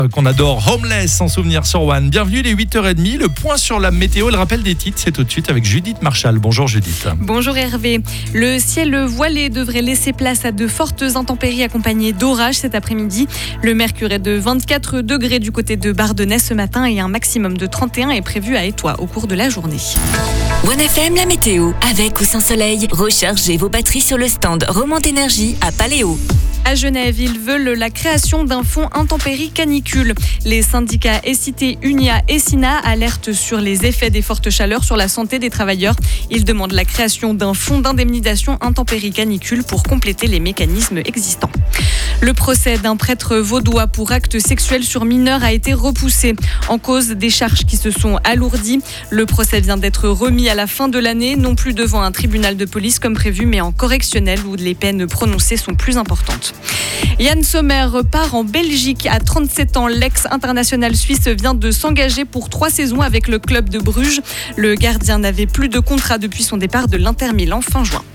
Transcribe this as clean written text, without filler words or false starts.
Qu'on adore, Homeless, sans souvenir sur One. Bienvenue, les 8h30, le point sur la météo, le rappel des titres, c'est tout de suite avec Judith Marchal. Bonjour Judith. Bonjour Hervé. Le ciel voilé devrait laisser place à de fortes intempéries accompagnées d'orages cet après-midi. Le mercure est de 24 degrés du côté de Bardonnay ce matin et un maximum de 31 est prévu à Étoile au cours de la journée. One FM, la météo. Avec ou sans soleil, rechargez vos batteries sur le stand Romande Énergie à Paléo. À Genève, ils veulent la création d'un fonds intempéries canicule. Les syndicats Essité, Unia et Sina alertent sur les effets des fortes chaleurs sur la santé des travailleurs. Ils demandent la création d'un fonds d'indemnisation intempéries canicule pour compléter les mécanismes existants. Le procès d'un prêtre vaudois pour actes sexuels sur mineurs a été repoussé en cause des charges qui se sont alourdies. Le procès vient d'être remis à la fin de l'année, non plus devant un tribunal de police comme prévu, mais en correctionnel où les peines prononcées sont plus importantes. Yann Sommer part en Belgique à 37 ans. L'ex-international suisse vient de s'engager pour 3 saisons avec le club de Bruges. Le gardien n'avait plus de contrat depuis son départ de l'Inter Milan fin juin.